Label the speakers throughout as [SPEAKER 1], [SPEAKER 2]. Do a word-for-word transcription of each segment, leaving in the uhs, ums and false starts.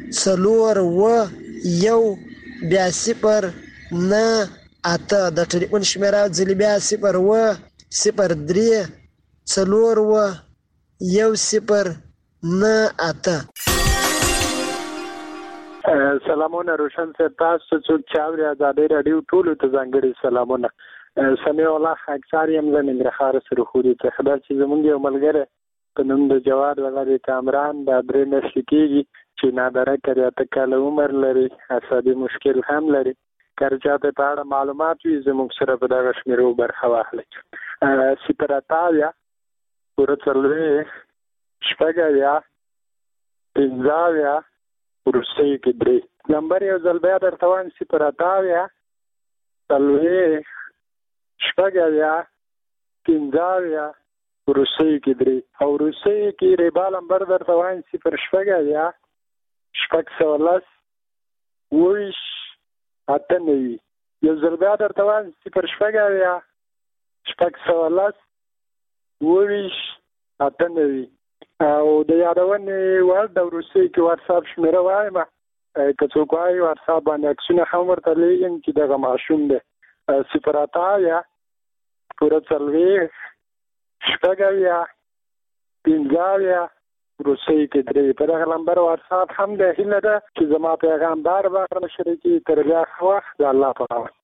[SPEAKER 1] څلور اوه یو بیا صفر نه اته. د ټلیفون شمیره ځلې بیا صفر اوه صفر درې څلور اوه یو صفر نه اته.
[SPEAKER 2] سلامونه روشن صاحب، تاسو څوک چې اوري ازادي راډیو ټولو ته ځانګړي سلامونه. سمیع الله اکثر یم له ننګرهار سره خو دې ته خبر چې زمونږ یو ملګری په نوم د جواد غلي کامران د درې میاشتې کېږي چې نادره کړی اته کاله عمر لري، عصبي مشکل هم لري. که چاته په اړه معلومات وي زموږ سره په دغه شمیرو برخه واخلئ. صفر اته اویا پوره څلوېښت شپږ اویا پنځه اویا وروستیو کې درې. نمبر یو ځل بیا درته وایم صفر اته اویا څلوېښت شپږ اویا پنځه اویا وروستیو کې درې. او وروستیو کې ریبا نمبر درته وایم صفر شپږ اویا شپږ سوه لس اووه ویشت اته نوي. یو ځل بیا درته وایم صفر شپږ اویا شپږ سوه لس اووه ویشت اته نوي. او د یادونې وړ د وروستیو کې واتساپ شمېره وایم، که څوک وایي واتساپ باندې عکسونه هم ورته لیږم چې دغه ماشوم دی. صفر اته اویا پوره څلوېښت شپږ اویا پنځه اویا وروستیو کې درې. په دغه نمبر واتساپ هم دی. هیله ده چې زما پیغام بار بار مشرکي تر بیا ښه وخت د الله په امان.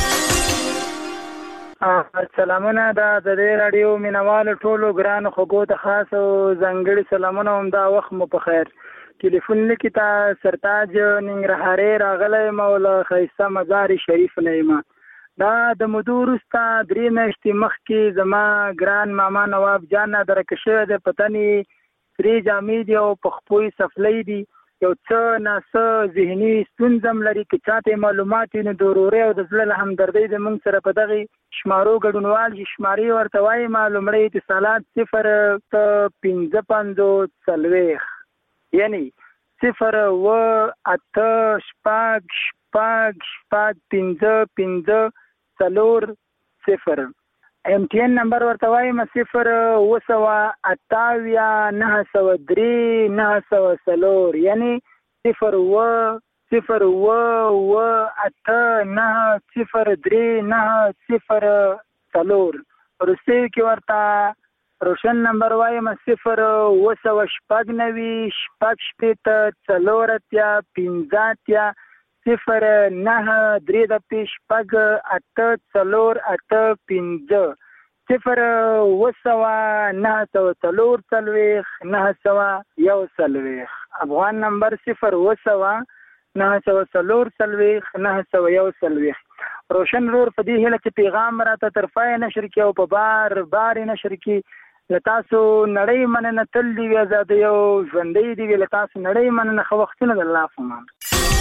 [SPEAKER 3] سلامونه د ازادي راډیو مینوالو ټولو ګرانو خوږو ته خاص او ځانګړي سلامونه. همدا وخت مو په خیر. ټلیفون لیکي ته سرتاج ننګرهاري راغلی یم او له ښایسته مزار شریف نه یم. دا د مودو وروسته درې میاشتې مخکې زما ګران ماما نواب جان درکه شوی دی. په تن یې سرې جامې دي او په خپو یې سفلۍ دي. یو څه ناڅه ذهني ستونزه هم لري. که چاته معلومات وي نو د ورورۍ او د زړه له همدردۍ د موږ سره په دغې شمارو ګډونوال شي. شمارې ورته وایم لومړی اتصالات صفر پنځه پنځوس څلوېښت یعنی صفر اوه اته شپږ شپږ شپږ پنځه پنځه څلور صفر. ایم ټي این نمبر ورته وایم صفر اوه سوه اته اویا نهه سوه درې نهه سوه څلور یعنی صفر اوه صفر اوه اوه اته نهه صفر درې نهه صفر څلور. وروستیو کې ورته روشن نمبر وایم صفر اوه سوه شپږ نوي شپږ شپېته څلور اتیا پنځه اتیا صفر نهه درې دپې شپږ اته څلور اته پنځه صفر اوه سوه نهه سوه څلور څلوېښت نهه سوه یو څلوېښت. افغان نمبر صفر اوه سوه نهه سوه څلور څلوېښت نهه سوه یو څلوېښت. روشن رور په دې هیله چې پیغام راته طرفه نشر کړي او په بار بار نشر کړي. له تاسو نړۍ مننه، تل دې وي ازادۍ او ژوندۍ دې وي. له تاسو نړۍ مننه، ښه وختونه د الله په امان.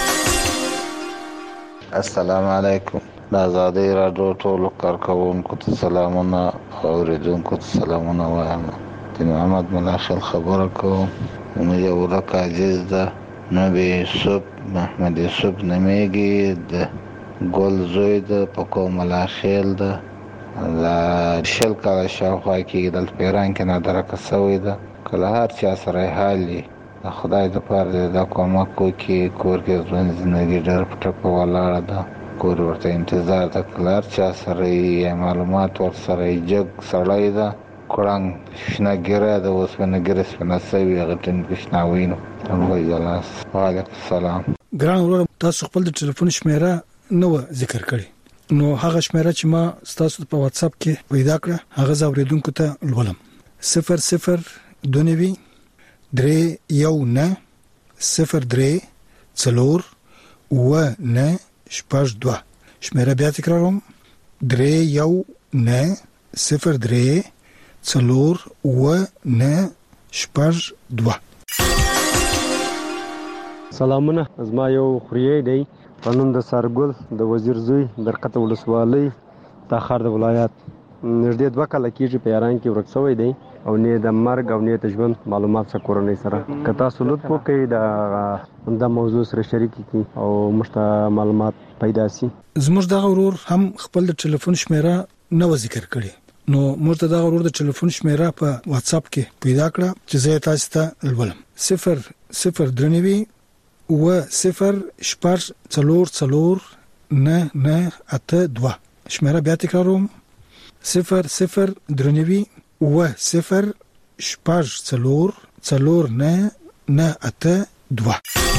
[SPEAKER 4] السلام علیکم. د ازادۍ راډیو ټولو کارکوونکو ته سلامونه او اوریدونکو ته سلامونه وایم. د محمد ملاخل خبره کوم. نو یو ورک عزیز ده نبی یوسف محمد یوسف نمیږي، د ګل زوی ده په کوم ملاخل ده لا شل کاله شاوخوا کې دلته په ایران کې نادرکه سوی ده. کله هر چا سره حال وي د خدای د پاره دا کومک وکړي. کور کې ژوند زندګي ډېر په ټپه ولاړه ده. کور ورته انتظار ده. کله هر چا سره یې معلومات ورسره یې جګ سړی ده. کړنګ شنه ګیره ده، اوسپنه ګیره سپنه سوي هغه ټین کې شنه وینو. وعلیکم السلام.
[SPEAKER 5] ګران ورور، تاسو خپل د ټلیفون شمیره نو ذکر کړی، نو هغه شمیره چې ما تاسو په واتس اپ کې پیدا کړه هغه زاوریدونکو ته لولم. صفر صفر دوه نوي درې یو نه صفر درې څلور اوه نه شپږ دوه. شمیره بیا تکراروم، درې یو نه صفر درې څلور اوه نه شپږ دوه.
[SPEAKER 6] سلامونه، زما یو خوریی دی په نوم د سارګل د وزیر زوی درقته ولسوالۍ تاخار د ولایت. نږدې دوه کاله کېږي په ایران کې ورک شوی دی او نه د مرګ او نه د ژوند معلومات څخه کورنۍ سره. که تاسو لطف وکړئ د د موضوع سره شریک کړئ او موږ ته معلومات پیدا شي.
[SPEAKER 5] زموږ دغه ورور هم خپل د ټلیفون شمیره نو ذکر کړي، نو موږ ته دغه ورور د ټلیفون شمیره په واتس اپ کې پیدا کړه چې زه تاسو ته لولم. صفر صفر درې نوي و صفر شپږ څلور څلور نه نه اته دوه. شمیره بیا تکراروم: صفر صفر درنوي و صفر شپږ څلور څلور نه نه اته دوه.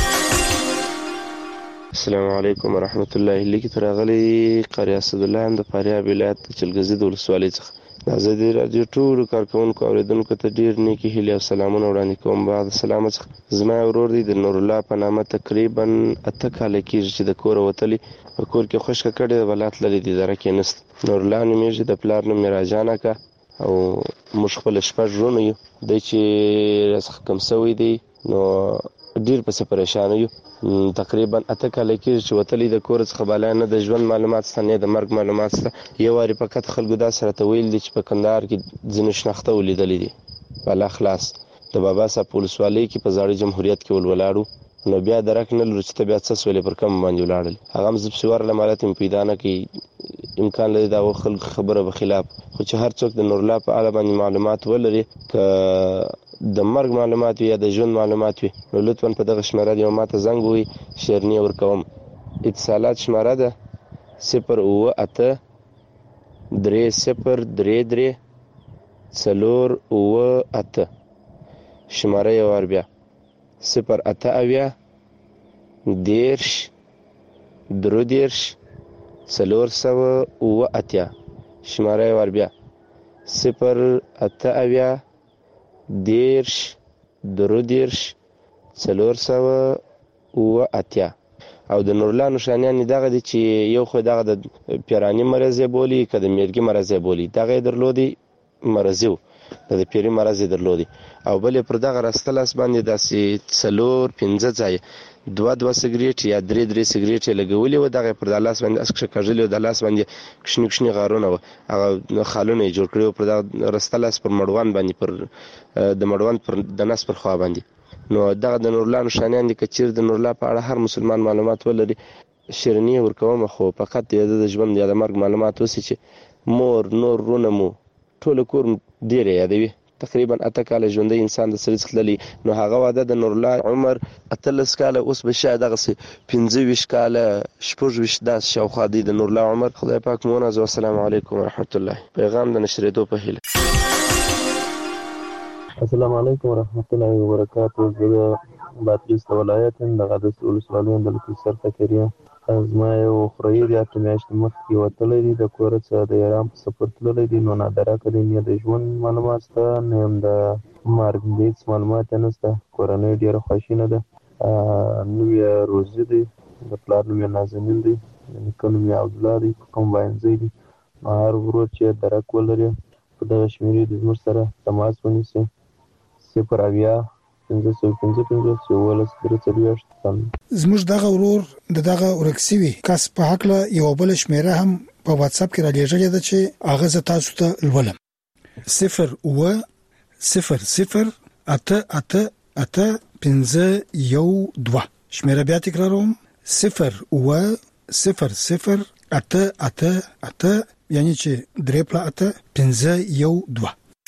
[SPEAKER 7] السلام علیکم ورحمت الله. لیکي تراغلی قاری اسد الله هم د فاریاب ولایت د چلګزي د ولسوالۍ څخه د ازادي رادیو ټولو کارکونکو اوریدونکو ته ډیر نیکی هیلې او سلامونه وړاندې کوم. بعد سلام څخه زما ورور دی د نور الله په نامه تقریبا اته کال کېږي چې د کور وتلی په کور کې خوشکه کړي ولات لري د اداره کې نست. نور الله نومېږي، د پلار نوم میراجان کا او موږ خپل شپږ ورونه یو. د چې راڅخه کم سوی دی نو ډیر پسې پریشان یو. تقریبا اته کال کېږي چې وتلی د کور څخه بالا نه د ژوند معلومات ستنه نه د مرګ معلومات ستنه. یو واری فقط خلکو دا سره ته ویل دي چې په کندهار کې ځینې شناخته ولیدلې دي بالا خلاص د بابا صاحب ولسوالۍ کې په زاړه جمهوریت کې ولولاړو. نو بیا درک نه لرو چې ته بیا څه سولې پر کم باندې ولاړل. هغه هم زه پسې ورله مالت م پیدا نه کوي، امکان لري دا خلک خبره به خلاف. خو چې هر څوک د نورالله په اړه باندې معلومات ولري، که د مرګ معلومات وي یا د ژوند معلومات وي، نو لطفا په دغه شمېره یو ماته زنګ ووهئ، شیرني ورکوم. اتصالات شمېره ده صفر اوه اته درې صفر درې درې څلور اوه اته. شمېره یې وار بیا صفر اته اویا دېرش درې دېرش څلور سوه اوه اتیا. شمېره یې وار بیا صفر اته اویا دېرش درې دېرش څلور سوه اوه اتیا. او د نورالله نښانیان یې دغه دي چې یو خو دغه د پیراني مرض یې بولي، که د میرګي مرض یې بولي، دغه یې درلودي مرضي و، د پیري مرض یې درلودي. او بل یې پر دغه راسته لاس باندې داسې څلور پنځه ځایه دوه دوه سګرېټ یا درې درې سګرېټ یې لګولي وو. دغه یې پر دا لاس باندې اس کښه کږلي وو، د لاس باندې کښني کښني غارونه وو، هغه خالونه یې جوړ کړي وو پر دغه راسته لاس پر مړوند باندې، پر د مړوند پر د نس پر خوا باندې. نو دغه د نورالله نښانیان دي. که چیرې د نورالله په اړه هر مسلمان معلومات ولري، شیرني ورکوم. خو فقط د د ژوند یا د مرګ معلومات اوسي چې مور نور رونه مو ټول کور ډېر یادوي. تقریبا اته کاله ژوندی انسان د سړي څخه تللی، نو هغه واده د نورالله عمر اتلس کاله، اوس به شاید دغسې پنځه ویشت کاله شپږ ویشت داسې شاوخوا دی د نورالله عمر. خدای پاک مو ونازوي. السلام علیکم ورحمت الله. پیغام د نشرېدو په هیله.
[SPEAKER 8] السلام علیکم ورحمت الله وبرکاتو. زه د بادغیس د ولایت یم، د غادس ولسوالۍ د لکیسر فقیر یم. زما یو خوریی دی اته میاشتې مخکې وتلی دی د کوره څخه، د ایران په سفر تللی دی. نو نادرکه دی، نه د ژوند معلومات شته، نه هم د مرګ هېڅ معلومات یې نشته. کورنۍ ډېره خواشینه ده. نوم یې روزي دی، د پلار نوم یې نازنین دی، د نیکه نوم یې عبدالله دی، په کمباینځی دی. نو هر ورور چې درک ولري په دغه شمېرې د زموږ سره تماس ونیسي: صفر اویا پنځه سوه پنځه پنځوس یولس درې څلوېښت.
[SPEAKER 5] زموږ دغه ورور د دغه ورک سوي کس په هکله یوه بله شمېره هم په واتساپ کې رالیږلې ده چې هغه زه تاسو ته لولم: صفر اوه صفر صفر اته اته اته پنځه یو دوه. شمېره بیا تکراروم: صفر اوه صفر صفر اته اته اته، یعنی چې درې پله اته پنځه یو دوه.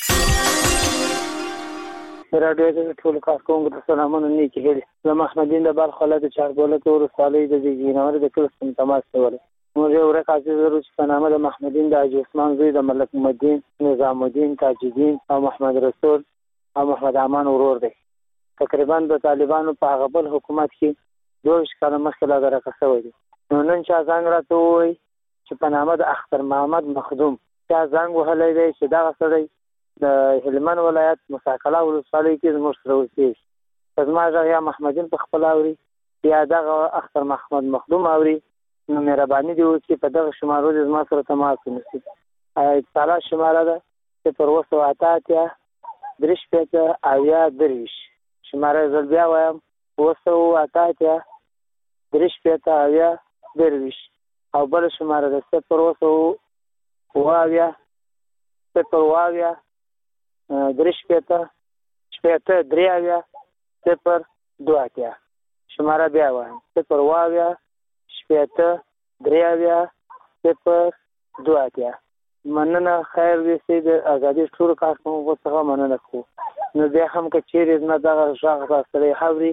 [SPEAKER 3] راډیو د ټولو کارکونکو ته سلامونه نیکې هیلې. زه محمدین د بلخ ولایت د چارګولکې ولسوالۍ د زیږینورې د کلي څخه تماس کولی. موږ یو ورک عزیز لرو چې په نامه د محمدین د حاجي عثمان زوی د ملک محمدین، نظام الدین، تاج الدین او محمد رسول او محمد امان ورور دی. تقریبا د طالبانو په هغه بل حکومت کې دوه ویشت کاله مخکې لا درکه شوی دی. نو نن چا زنګ راته ووایي چې په نامه د اختر محمد مخدوم چا زنګ وهلی دی چې دغه سړی د هلمند ولایت مساکله ولسوالۍ کې زموږ سره اوسېږي. که زما غږ یا محمدین په خپله اوري یا دغه اختر محمد مخدوم اوري، نو مهرباني دې وکړي په دغه شمارو دې زما سره تماس ونیسي. اتصالات شماره ده صفر اوه سوه اته اتیا درې شپېته اویا درویشت. شماره یې زه بیا وایم: اوه سوه اته اتیا درې شپېته اویا درویشت. او بله شماره ده صفر اوه سوه اوه اویا صفر اوه اویا درې شپېته شپېته درې اویا صفر دوه اتیا. شماره بیا وایم: صفر اوه اویا شپېته درې اویا صفر دوه اتیا. مننه. خیر ویسي د ازادي ټولو کارکونکو څخه مننه کوو. نو بیا هم که چیرې زما دغه غږ تاسو سره اوري،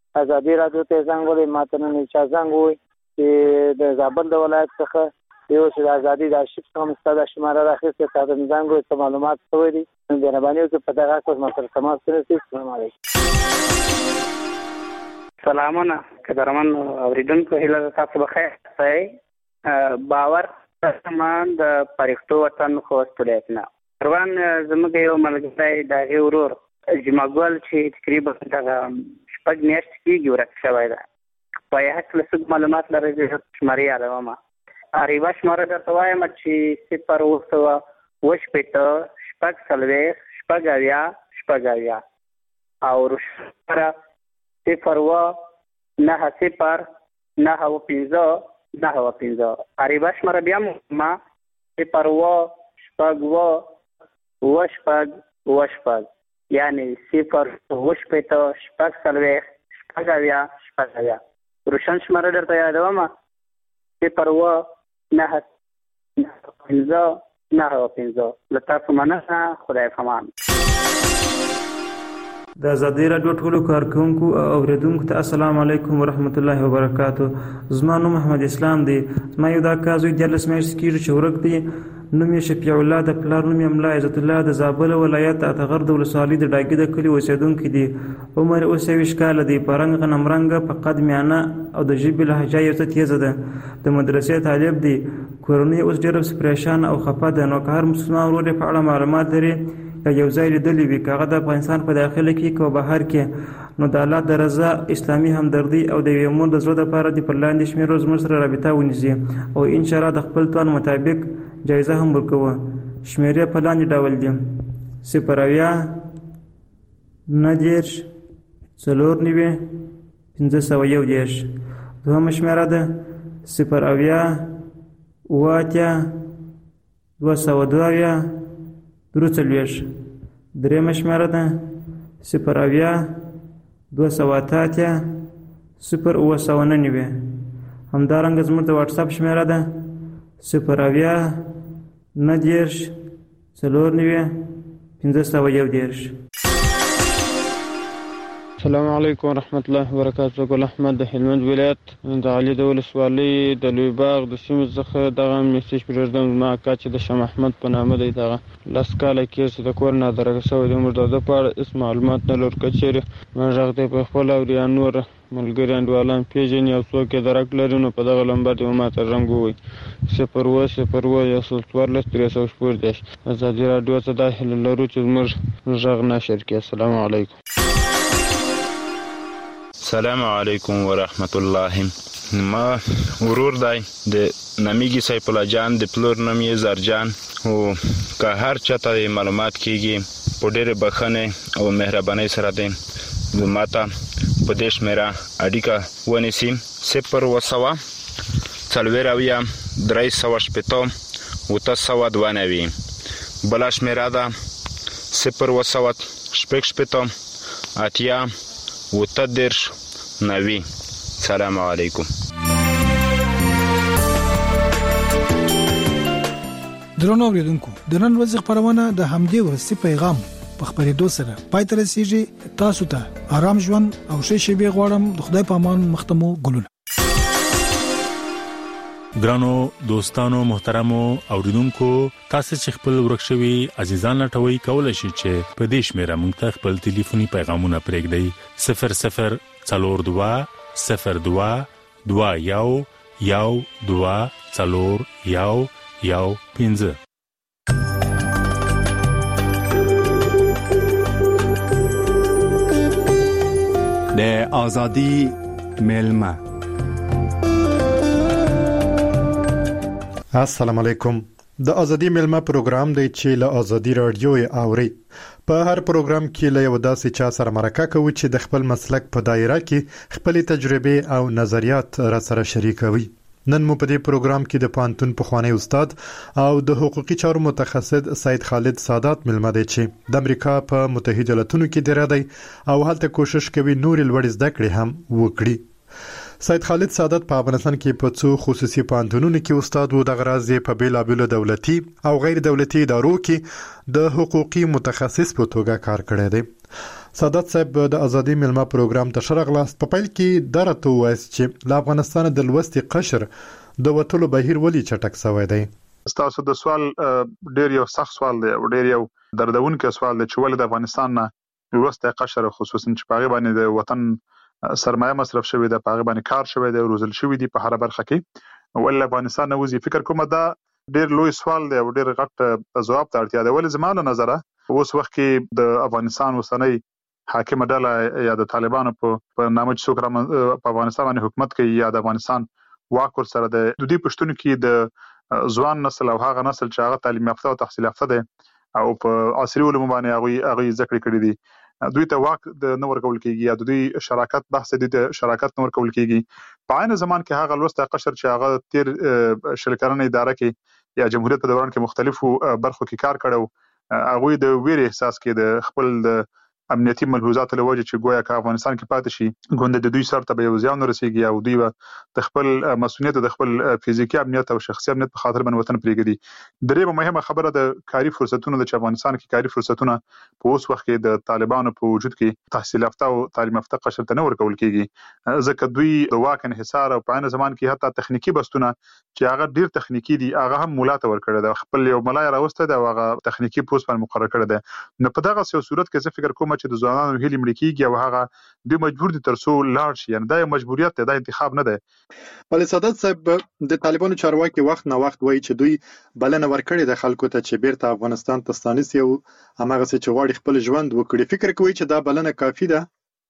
[SPEAKER 3] ازادي رادیو ته زنګ ولې ماته نن چا زنګ وي چې د زابل د ولایت څخه یو چې د ازادي د ارشیف څخه مستند شماره راخیسته تا د زنګ وي څه معلومات شوي دي د مهرباني وکړئ په دغه کوم سره تماس ونیسئ. السلام علیکم.
[SPEAKER 9] سلامونه قدرمن اوریدونکو، هیله تاسو بخیر اوسئ. باور سامان د پرښتو وطن خوست ولایتنا روان زموږ یو ملګری د هغې ورور جمعګل چې تقریبا دغه شپږ میاشتې کېږي ورک شوی ده. په یې هکله څه معلومات لرئ؟ زه شمارې یادوم. یوه شماره درته وایم چې صفر اوه سوه اوه شپېته شپږ څلوېښت شپږ اویا شپږ اویا او روشماره صفر اوه نهه صفر نهه اوه پنځه نهه اوه پنځه. یوه شماره بیا ما صفر اوه شپږ اوه اوه شپږ اوه شپږ یعنې صفر اوه شپېته شپږ څلوېښت شپږ اویا شپږ اویا. روشن شماره درته یادوم صفر اوه نهه پنځه نهه اوه پنځه. له تاسو مننه، خدای پامان.
[SPEAKER 10] د ازادي راډیو ټولو کارکونکو او اوریدونکو ته السلام علیکم ورحمت الله وبرکاتو. زما نوم محمد اسلام دی. زما یو دا کار زوی دیارلس میاشتې کېږي چې ورک دی. نوم یې شفیع الله د پلار نوم یې ملا عزت الله د زابل ولایت اتغر د ولسوالۍ د ډاګي د کلي اوسېدونکی دی. عمر یې اوس یویشت کاله دی. په رنګ غنم رنګه، په قد میانه او د ژبې لهجه یې څه تیزه ده. د مدرسې طالب دی. کورنۍ اوس ډېره پریشان او خفه ده. نو که هر مسلمان ورور یې په اړه معلومات لري یا یو ځای لیدلی وي، که هغه د افغانستان په داخله کې که بهر کې، نو د الله د رضا، اسلامي همدردي او د یوې مور د زړه دپاره دې پر لاندې شمېرو زموږ سره رابطه ونیسي او انشاءالله د خپل توان مطابق جایزه هم ورکوه. شمېرې په لاندې ډول دي: صفر اویا نهه دېرش څلور نوي پنځه سوه یو دېرش. دوهمه شمېره ده صفر اویا اوه اتیا دوه سوه دوه اویا درې څلوېښت. درېیمه شمېره ده صفر اویا دوه سوه اته اتیا صفر اوه سوه نهه نوي. همدارنګه زموږ د واټساپ شمېره ده صفر اویا نهه دېرش څلور نوي پنځه سوه یو دېرش.
[SPEAKER 11] السلام علیکم ورحمت الله وبرکاتو. ګل احمد د هلمند ولایت د علي د ولسوالۍ د لوی باغ د سیمې څخه دغه میسج پرېږدم. زما اکا چې د شاه محمد په نامه دی، دغه لس کاله کېږي چې د کور نه درګه شوی دی. موږ د ده په اړه هېڅ معلومات نه لرو. که چېرې ما غږ دی په خپله او یا نور ملګري انډیوالان پېژني او څوک یې درک لري، نو په دغه لمبر دې ما ته رنګ ووایي: صفر اوه صفر اوه یو سل څوارلس درې سوه شپږ دېرش. ازادي راډیو ته دا هیله لرو چې زموږ غږ نشر کړي. السلام علیکم.
[SPEAKER 12] السلام علیکم ورحمت الله. ما ورور دی د نامیږي سیف الله جان، د پلور نوم یې زرجان. او که هر چاته معلومات کېږي په ډېرې بښنې او مهربانۍ سره دی ما ته په دې شمېره اړیکه ونیسي: صفر اوه سوه څلوېښت اویا درې سوه شپېته اوته سوه دوه نوي. بله شمېره ده صفر اوه سوه شپږ شپېته اتیا اوته دېرش نوي. سلام علیکم.
[SPEAKER 5] درنو اوریدونکو، د نن ورځې خپرونه د همدې وروستي پیغام په خپرېدو سره پای ته رسیږي. تاسو ته آرام ژوند او ښې شېبې غواړم. د خدای په امان. مختمو ګلونه.
[SPEAKER 13] ګرانو دوستانو محترمو اوریدونکو، تاسو چې خپل ورک شوي عزیزان لټوي، کولای شئ چې په دې شمېره موږ ته خپل ټلیفوني پیغامونه پرېږدئ: صفر صفر څلور دوه صفر دوه دوه یو یو دوه څلور یو یو پنځه.
[SPEAKER 14] د ازادي ملما.
[SPEAKER 15] السلام علیکم. د ازادي ملما پروګرام دی چې له ازادي رادیو اوري. په هر پروګرام کې له یو داسې چا سره مرکه کوي چې د خپل مسلک په دایره کې خپل تجربه او نظریات را سره شریکوي. نن مو په دې پروګرام کې د پانتون پخوانی استاد او د حقوقي چارو متخصص سید خالد سادات ملما دی چې د امریکا په متحده ایالاتونو کې دی او هلته کوشش کوي نور لوړ زده کړې هم وکړي. سید خالد سعادت په افغانستان کې په څو خصوصي پوهنتونونو کې استاد و، د غراض په بیلابیلو دولتي او غیر دولتي ادارو کې د حقوقي متخصص په توګه کار کړی دی. سعادت صاحب د ازادي ملما پروګرام ته شرغلاست په پیل کې درته وایي چې له افغانستان د لوستي قشر د وټلو بهیر ولې چټک شوی دی.
[SPEAKER 16] تاسو د سوال ډیر یو سخت سوال دی او ډیر یو دردونکو سوال دی چې ولې د افغانستان نه لوستي قشر خصوصا چې په باندې د وطن سرمایه مصرف شوی د پاغه باندې کار شوی دی، روزل شوی دی په هر برخه کې، ول افغانستان نه وزي. فکر کوم دا ډیر لوی سوال دی او ډیر غټ ځواب ته اړتیا ده. ول زمانه نظر اوس وخت کې د افغانستان وسنۍ حاکم ډله یا د طالبانو په نامه چې څوک په افغانستان باندې حکومت کوي یا د افغانستان واک ور سره د دوی پښتون کې د ځوان نسل او هغه نسل چې هغه تعلیم یافته او تحصیل یافته دي او په عصري علومو باندې هغه هغه ذکر کړی دي، دوی ته واک د نور کول کېږي یا دوی شراکت بحث دي د شراکت نور کول کېږي. په عین زمان کې هغه لوسته قشر چې هغه تیر شلکرنه اداره کې یا جمهوریت په دوران کې مختلفو برخو کې کار کړو، هغه د ویر احساس کې د خپل د امنیتي ملحوظات له وجه چې گویا که افغانستان کې پاتې شي ګوند د دوی سره ته یو ځان ورسیږي او دوی د خپل مسؤلیت د خپل فزیکی امنیت او شخصي امنیت په خاطر باندې وطن پرېږدي. درې مهمه خبره د کاری فرصتونو د افغانستان کې کاری فرصتونه په اوس وخت کې د طالبانو په وجود کې تحصیل یافته او تعلیم یافته قشر ته نه ورکول کېږي، ځکه دوی د واک انحصار او په عین زمان کې حتی تخنیکی بستونه چې هغه ډیر تخنیکی دي هغه هم مولاته ورکړي د خپل یو ملای راوسته د هغه تخنیکی پوسټ باندې مقرر کړی دی. نو په دغه صورت کې زه فکر کوم چې د ځوانانو هلي مړ کېږي او هغه دوی مجبور دي ترڅو لاړ شي، یعنی دا یو مجبوریت دی، دا انتخاب نه دی.
[SPEAKER 15] ولې سعادت صاحب د طالبانو چارواکي وخت نه وخت وایي چې دوی بلنه ورکړي د خلکو ته چې بیرته افغانستان ته ستانسي او هماغه څه چې غواړي خپل ژوند وکړي. فکر کوي چې دا بلنه کافي ده؟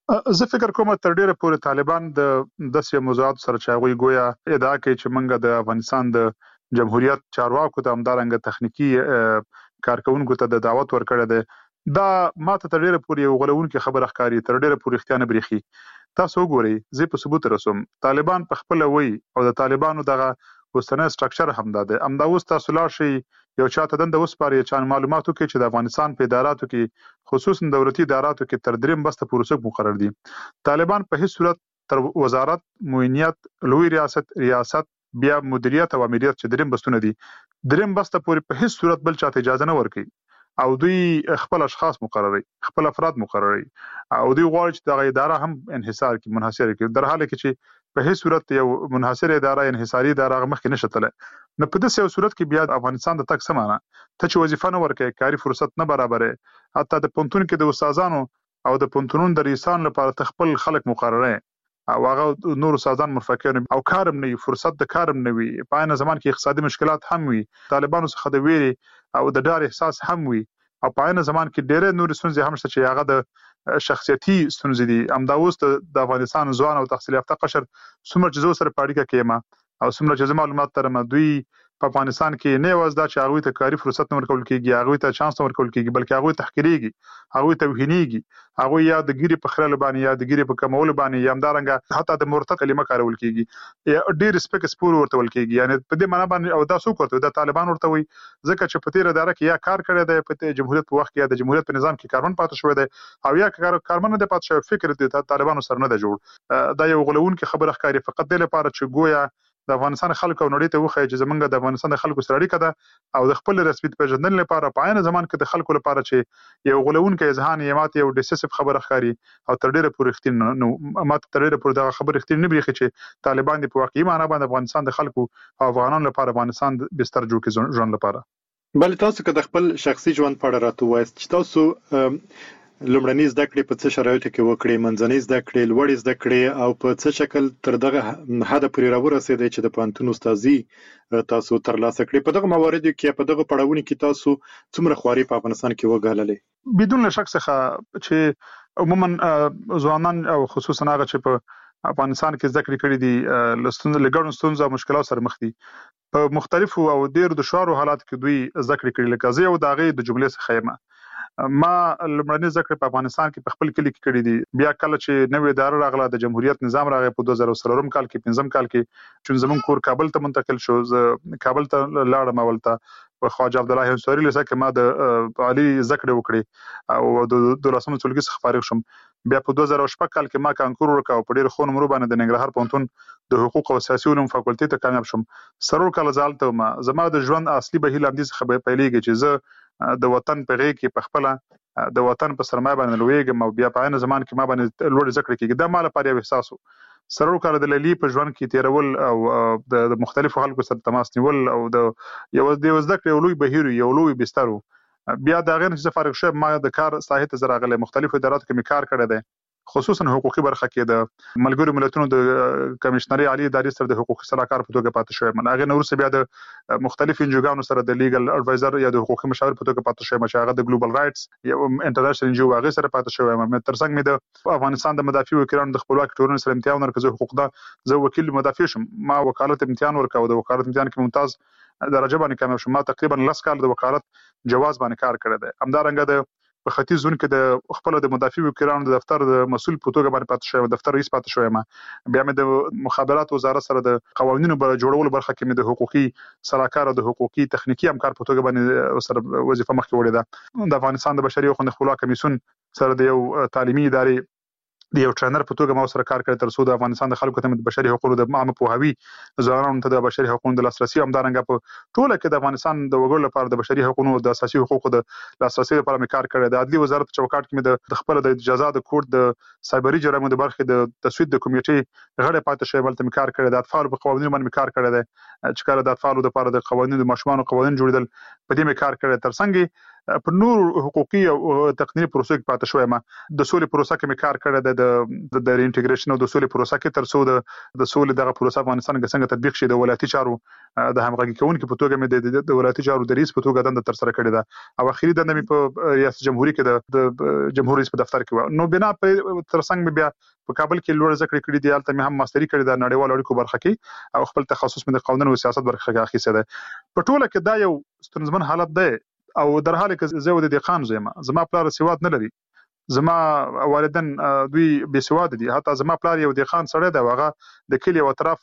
[SPEAKER 16] زه فکر کوم تر ډیره پورې طالبان د داسې موضوعات سره چې هغوی ګویا ادعا کوي چې موږ د افغانستان د جمهوریت چارواکو ته همدارنګه تخنیکی کارکونکو ته د دعوت ورکړی دی، دا ماته تر ډیره پورې یو غولونکې خبره ښکاري، تر ډیره پورې اختیار نه بریخي. تاسو وګورئ زه په ثبوت رسوم طالبان په خپل وی او د طالبانو دغه اوسنی سټرکچر همدا دی. همدا اوس تاسو لاړ شئ یو چاته دنده وسپارئ چې معلوماتو کې چې د افغانستان په اداراتو کې خصوصا دولتي اداراتو کې تر دریم بسته پروسه مقرر دي. طالبان په هیڅ صورت تر وزارت معینیت لوی ریاست ریاست بیا مدیریت او امریت چې دریم بستونه دي دریم بسته پورې په هیڅ صورت بل چاته اجازه نه ورکوي او دوی خپل اشخاص مقرري، خپل افراد مقرري او دوی غواړي چې دغه اداره هم انحصار کې منحصر کړي، در حاله کې چې په هیڅ صورت یو منحصر اداره انحصاري اداره مخکې نشي تللی. نو په داسې یو صورت کې بیا افغانستان د تک سمانه ته چې وظیفه نه ورکوي، کاري فرصت نه برابرې، حتی د پونتون کې د استادانو او د پونتونونو د رئیسان لپاره تخپل خلک مقرره او هغه نور استادان مرفقین او کارم نه فرصت د کارم نه وي، په عین زمان کې اقتصادي مشکلات هم وي، طالبانو څخه د ویري او د ډار احساس هم وي او په عین زمان کې ډېر نور ستونزې هم شته چې هغه د شخصیتي ستونزې دي. همدا اوس د افغانستان ځوان او تحصیل یافته قشر څومره چې زه سره په اړیکه کې یم او څومره چې زه معلومات لرم، دوی په افغانستان کې نه یوازې دا چې هغوی ته کاري فرصت نه ورکول کېږي، هغوی ته چانس نه ورکول کېږي، بلکې هغوی تحقیریږي، هغوی توهینېږي، هغوی یا د ګیرې په خرلو باندې یا د ګیرې په کمولو باندې یا همدارنګه حتی د مرتد کلمه کارول کېږي، یا ډېر سپک سپور ورته ویل کېږي. یعنې په دې معنا باندې او دا څوک ورته دا طالبان ورته وایي ځکه چې په تېره اداره کې یا کار کړی دی په جمهوریت په وخت کې یا د جمهوریت په نظام کې کارمن پاتې شوی دی او یا کارمن نه دی پاتې شوی، فکر د طالبانو سره نه دی جوړ. دا یو غولونکې خبره ښکاري فقط دې لپاره چې ګویا د افغانستان خلکو او نړۍ ته وښایي چې زمونږ د افغانستان د خلکو سره اړیکه ده او د خپل رسمیت پیژندنې لپاره په عین زمان کې د خلکو لپاره چې یو غولونکی اذهان یې ماته یو ډیسیسیف خبره ښکاري او تر ډیره پورې رښتینې نو ماته تر ډیره پورې دغه خبره رښتینې نه برېښي چې طالبان دې په واقعي معنا باندې افغانستان د خلکو او افغانانو لپاره افغانستان بستر جوړ کړي ژوند لپاره.
[SPEAKER 15] بل تاسو که د خپل شخصي ژوند په اړه راته وایاست چې تاسو لومړنۍ زده کړې په څه شرایطو کې وکړې، منځنۍ زده کړې، لوړې زده کړې او په څه شکل تر دغه حده پورې راورسېدئ چې د پوهنتون استادي تاسو ترلاسه کړې؟ په دغه مواردو کې په دغه پړاوونو کې تاسو څومره خواري په افغانستان کې وګاللې؟
[SPEAKER 16] بدون شک څخه چې عموما ځوانان او خصوصا هغه چې په افغانستان کې زده کړې کړې دي لستون لګړو ستونزو او مشکلاتو سره مخ دي، په مختلفو او ډېر دشوارو حالات کې دوی زده کړې کړې. لکه زه یو د هغې د جملې څخه یم ما لمړنۍ زده کړې په افغانستان کې په خپل کلی کې کړې دي. بیا کله چې نوې اداره راغله د جمهوریت نظام راغی په دوه زره څلور کال کې پنځم کال کې چې زمون کور کابل ته منتقل شو. زه کابل ته لاړم اولته په خواجه عبدالله انصاري لسه کې ما د علي زکړې وکړې او د دولسم ټولګي څخه فارغ شوم. بیا په دوه زره شپږ کال کې ما کانکور وکاو په ډېر خو نمرو باندې د ننګرهار پوهنتون د حقوق او سیاسي علوم فاکولټي ته کامیاب شوم. سرور کال زالته ما زما د ژوند اصلي بهیل همدې څخه به پیلېږي چې زه د وطن په غېږ کې په خپل د وطن په سرمایه باندې لویږم او بیا په عین زمان کې ما باندې لوړ زکړې کېږي. دا مال لپاره یو احساس وو. سرور کال د لیلی په ژوند کې تیرول او د مختلفو خلکو سره تماس نیول او د یو د زده کړې لوی بهیر یو لوی بستر. بیا دا غیر چې فارغ شوم ما د کار ساحه ته راغله مختلفو اداراتو کې می کار کړی دی خصوصا حقوقي برخه کې د ملګرو ملتونو د کمشنري عالی ادارې سره د حقوقي صلاحکار په توګه پاتې شوم. هغه نور څه بیا د مختلف انجوګانو سره د لیګل اډوایزر یا د حقوقي مشاور په توګه پاتې شوم چې هغه د ګلوبل رائټس یو انټرنیشنل انجو هغه سره پاتې شوم. مې ترڅنګ مې د افغانستان د مدافع وکیلانو د خپلواکي ټولنې سره امتحان ورکړ حقوق ده زه وکیل مدافع شم. ما وکالت امتحان ورکاو د وکالت امتحان کې ممتاز درجه باندې کامیاب شوم. ما تقریبا لس کال د وکالت جواز باندې کار کړی دی. همدارنګه د په ختیځ زون کې د خپل د مدافع وکیلانو د دفتر د مسول په توګه باندې پاتې شوم دفتر رئیس پاتې شوم. بیا مې د مخابرات وزارت سره د قوانینو بر جوړولو برخه کې مې د حقوقي صلاحکار او د حقوقي تخنیکی همکار په توګه باندې سره وظیفه مخکې وړې ده. د افغانستان د بشري حقوقو خپلواک کمیسیون سره د یو تعلیمي ادارې د یو ټرینر په توګه ما سره کار کړی تر څو د افغانستان د خلکو ته د بشري حقوقو د عامه پوهاوی ځوانانو ته د بشري حقوقو د لاسرسي همدارنګه په ټوله کې د افغانستان د وګړو لپاره د بشري حقوقو د اساسي حقوقو د لاسرسي لپاره مې کار کړی. د عدلي وزارت چوکاټ کې مې د خپل د جزا د کوډ د سایبري جرایمو د برخې د تصویب د کمیټې غړی پاتې شوی بلته مې کار کړی. د اطفال په قوانینو باندې مې کار کړی دی چې کله د اطفالو لپاره د قوانینو د ماشومان قوانین جوړیدل په دې مې کار کړی. ترڅنګ په نور حقوقي او تقنینی پروسې کې پاتې شوی. ما د سولې پروسه کې مې کار کړی د د انټیګریشن او د سولې پروسه کې تر څو د د سولې دغه پروسه افغانستان کې څنګه تطبیق شي د ولایتي چارو د همغږي کوونکو په توګه مې د ولایتي چارو د رئیس په توګه دنده تر سره کړې ده او اخیری دنده مې په ریاست جمهوریت کې د جمهور رئیس په دفتر کې و. نو بنا په ترڅنګ مې بیا په کابل کې لوړ زده کړې کړې دي. هلته مې هم ماستري کړې ده نړیوال اړیکو برخه کې او خپل تخصص مې د قانون او سیاست برخه کې اخیسته ده. په ټوله کې دا یو ستونزمن حالت دی او در حال کې زه د دقان زم زما پلار سواد نه لري. زما والدین دوی بې سواد دي. حتی زما پلار یو دقان سړی دی هغه د کلی او اطراف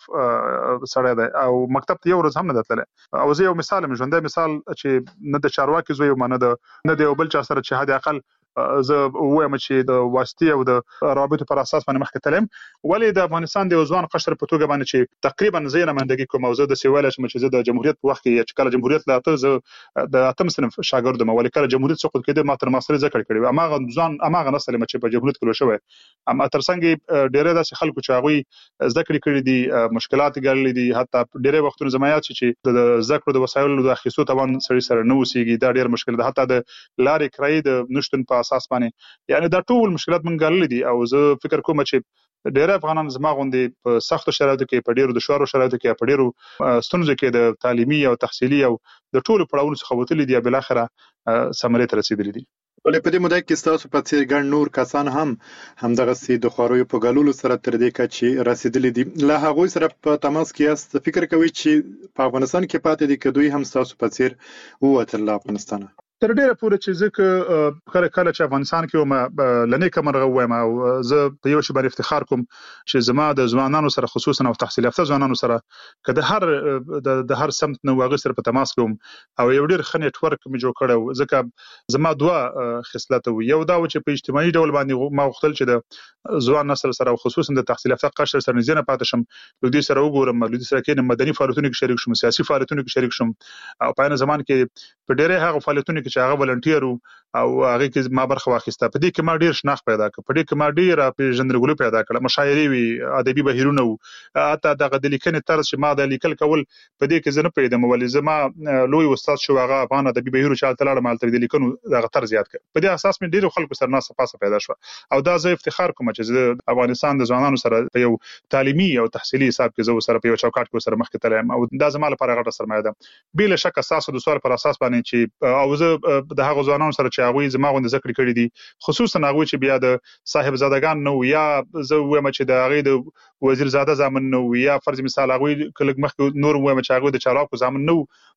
[SPEAKER 16] سړی دی او مکتب ته یو ورځ هم نه تللی او زه یو مثال مې ژوندی مثال چې نه د چارواکي زوی ما نه د نه د یو بل چا سره چې حد اقل زه وایم چې د واسطې او د رابطو پر اساس باندې مخکې تلم. ولې د افغانستان د ځوان قشر په توګه باندې چې تقریبا زه نه مندګي کوم او زه د سیواله چې زه د جمهوریت په وخت کې چې کله جمهوریت لاته زه د اتم صنف شاګرد م ولې کله جمهوریت سقوط کېده ما تر ماستر ذکر کړی اماغه ځوان اماغه نسل چې په جمهوریت کې لوشوي اما ترڅنګ ډېر داسې خلکو چې هغه ذکر کړی دي مشکلات ګرځلې دي. حتی ډېر وختونه زمایات چې د ذکر د وسایلو د اخیستو توان سړي سره نه وسیږي دا ډېر مشکل ده. حتی د لارې کرایې د نشټن په اساس باندې یعنی دا ټول مشکلات مونږ ګالل دي او زه فکر کوم چې ډېر افغانان زما غوندي په سختو شرایطو کې په ډېرو دشوارو شرایطو کې په ډېرو ستونزو کې د تعلیمي او تحصیلي او د ټولو پړاوونو څخه وتلي دي بل اخره ثمرې ته رسیدلي دي.
[SPEAKER 15] ولې په دې موده کې تاسو په څیر ګڼ نور کسان هم همدغه سي د خوروي په ګالولو سره تر دې کچې رسیدلي دي. له هغه سره په تماس کې است فکر کوي چې په افغانستان کې پاتې دي کدوې هم تاسو په څیر ووتل افغانستان
[SPEAKER 16] تر ډیره پورې چې ځکه کله کله چې افغانستان کې وم لنې کمرغه وایم او زه په یو شی باندې افتخار کوم چې زما د ځوانانو سره خصوصا او تحصیل یافته ځوانانو سره کله هر د هر سمت نو واغ سره په تماس کوم او یو ډیر ښه نیټ ورک مې جوړ کړو. ځکه زما دوه خصلت وو. یو دا و چې په اجتماعي ډول باندې ما وختل چې د ځوان نسل سره او خصوصا د تحصیل یافته قشر سره نږدې پاتې شم لودي سره وګورم لودي سره کې مدني فعالیتونو کې شریک شوم سیاسي فعالیتونو کې شریک شوم او په ان زمان کې په ډیره هغه فعالیتونو چې هغه ولنټیر او هغه کې ما برخه واخیسته. په دې کې ما ډیر شناخت پیدا کړ په دې کې ما ډیر پیژندګلو پیدا کړ مشاعري وی ادبي بهیرونه اته دغه د لیکنې طرز چې ما د لیکل کول په دې کې زنه پیدا مولې زما لوی استاد شو هغه افغان ادبي بهیرو چې تلاړه مال تر دې لیکنو دغه طرز زیات کړ. په دې اساس مې ډیر خلکو سره ناسه پاسه پیدا شو او دا زه افتخار کوم چې افغانستان د ځوانانو سره په یو تعلیمي او تحصیلي حساب کې زه سره په یو چوکاټ کې سره مخکې تلم او دا زما لپاره غټه سرمایه ده. بل شک اساس د سوال پر اساس باندې چې او زه د هغه ځوانانو سره چې هغه زما غوند ذکر کړی دي خصوصا هغه چې بیا د صاحب زادگان نو یا زه وایم چې د هغه د وزیر زاده زامن نو یا فرض مثال هغه کله مخ نور وایم چې هغه د چالاکو زامن نو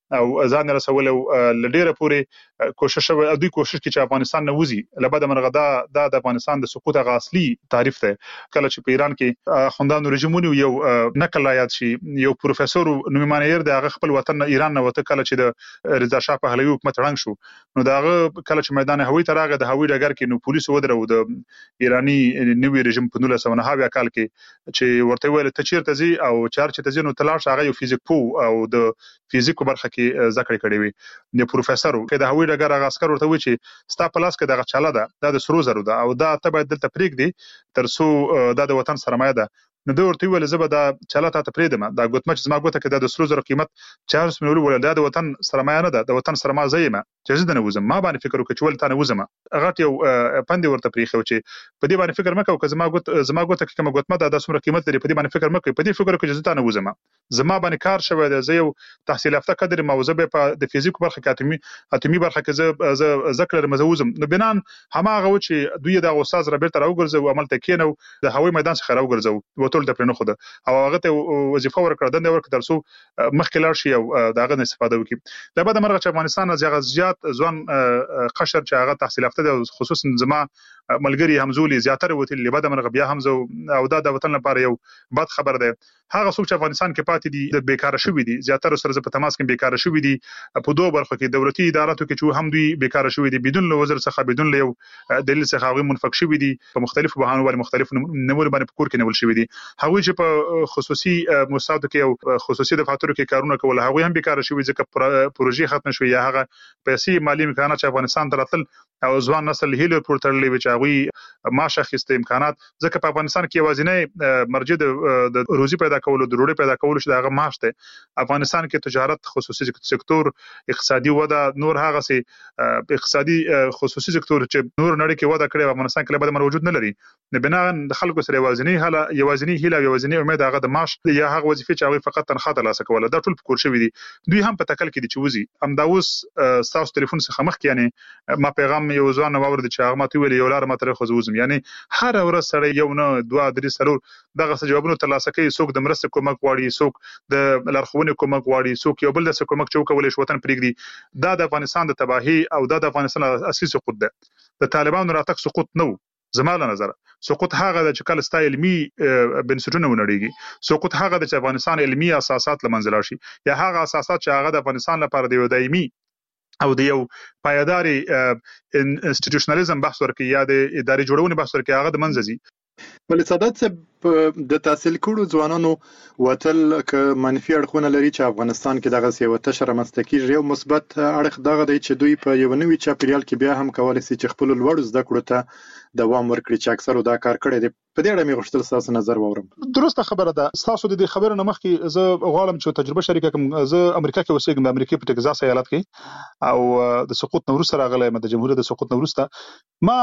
[SPEAKER 16] او ځان رسول او لډیره پورې کوشش او دوی کوشش کوي چې افغانستان نه وځي لبد مرغدا د افغانستان د سقوط غ اصلي تعریف ته کله چې په ایران کې خوندانو رژیمونو یو نقل یاد شي یو پروفیسور نومانیر د هغه خپل وطن ایران نه وته کله چې د رضا شاه پهلوي حکومت رنګ شو نو داغه کله چې میدان هوایي ترغه د هوایي ډګر کې نو پولیسو ودرو د ایرانی نوی رژیم په نولس سوه نهه اویا کال کې چې ورته ویل ته چیرته ځي او چار چې ته ځې نو تلاش هغه یو فزیک پو او د فزیکو برخه کې ذکر کړی وي د پروفیسور کې د هوایي ډګر هغه عسكر ورته وی چې ستا پلاس کې دغه چاله ده د سرو زرو ده او دا ته باید دلته پریک دی ترڅو د وطن سرمایه ده نو دوی ورته ویل زه به دا چاله ته پریدم دا ګوتمه چې زما ګوته کې د سرو زرو قیمت چهارس میلیون ول د وطن سرمایه نه ده د وطن سرمایه زېما چې زه نه وزم ما باندې فکر وکړ چې ول تا نه وزم هغه یو پندې ورته پریخو چې په دې باندې فکر مکو که زما ګوت زما ګوته کې کوم ګوتمه ده د سمره قیمت لري په دې باندې فکر مکو په دې فکر وکړ چې زه تا نه وزم زما باندې کار شوی دی زه یو تحصیل یافته قدر موضوع په د فزیک برخه کې اتمی اتمی برخه کې زه ذکر مزوزم نو بنان هماغه و چې دوی د استاد رابطه راوګرځو عمل ته کېنو د هوایي میدان څخه راوګرځو وټول د پرنو خو او هغه ته وظیفه ورکړه دنده ورکړه ترڅو مخکې لاړ شي او داغه نه استفاده وکړي د بعد مرغه چې افغانستان از یغه زیات ځوان قشر چې هغه تحصیل یافته دي خصوصا زما ملګری همزولي زیاتره وته لبد مرغه بیا همزو او د وطن لپاره یو بد خبر ده هغه څوک چې افغانستان کې پاتې دي د بیکاره شوی دي زیاتره سره په تماس کې بیکاره شوی دي په دوه برخو کې دولتي اداراتو کې چې هم دوی بیکاره شوی دي بدون له وزیر څخه بدون له دلیل څخه هغه منفک شوی دي په مختلفو بهانو باندې مختلف نمونه باندې پکور کې نیول شوی دي هغه چې په خصوصي مستودع کې او خصوصي دفاترو کې کارونه کول هغه هم بیکاره شوی ځکه پروژې ختم شوی یا هغه پیسې مالی امکانات چې افغانستان تراتل او ځوان نسل هیله پورترلې چې هغه ماشه خسته امکانات ځکه په افغانستان کې وازینه مرجع د روزي پیدا کولو د روړي پیدا کولو چې دغه معاش ته افغانستان کې تجارت خصوصي سکتور اقتصادي وده نور هغه سي اقتصادي خصوصي سکتور چې نور نړۍ کې وده کړي افغانستان کې به موجود نه لري نه بنا د خلکو سره وازني هله یوازني هله یوازني امید هغه د معاش یا هغه وظیفه چې هغه فقط تنخواه ترلاسه کوله دا ټول پکور شوی دي دوی هم په تکل کې دي چې وزي هم دا اوس تاسو ټلیفون څخه مخ کې یعنی ما پیغام یو ځوان نوور دي چې هغه ماته ویل یو لار ماته خو زوزم یعنی هر ورځ سره یو نه دوه درې سلور دغه جوابونه ترلاسه کوي څوک د مرسته کومک واړي څوک د لارښوونې کومک واړي څوک یو بل د کومک چوکولې شو وطن پرېږدي دا د افغانستان د تباہي او دا د افغانستان اصلي سقوط ده د طالبانو راتګ سقوط نه زماله نظر سقوط هغه د چکل ستا علمي بنسټونه ونړيږي سقوط هغه د افغانستان علمي اساسات لمنځل شي یا هغه اساسات چې هغه د افغانستان لپاره د دایمي او د یو پایداري انسټیټیوشنالیزم بحث ورکړي یا د اداري جوړونې بحث ورکړي هغه د منځزي
[SPEAKER 15] ولې سادات صاحب د تحصیل کړو ځوانانو وتل ک منفي اړخونه لري چې افغانستان کې دغه سیو تشر مستقیر یو مثبت اړخ دغه دی چې دوی په یو نوي چاپیریال کې بیا هم کولای شي چې خپل لوړ زده کړو ته دوام ورکړي چې اکثر دا کار کړی دی په دې اړه مې غوښتل تاسو نظر واورم
[SPEAKER 16] درسته خبره ده تاسو د دې خبرو نه مخکې زه غواړم چې تجربه شریکه کوم زه امریکا کې اوسېږم د امریکا په ټکزاس ایالت کې او د سقوط نو وروسته راغلی د جمهوریت د سقوط نو وروسته ما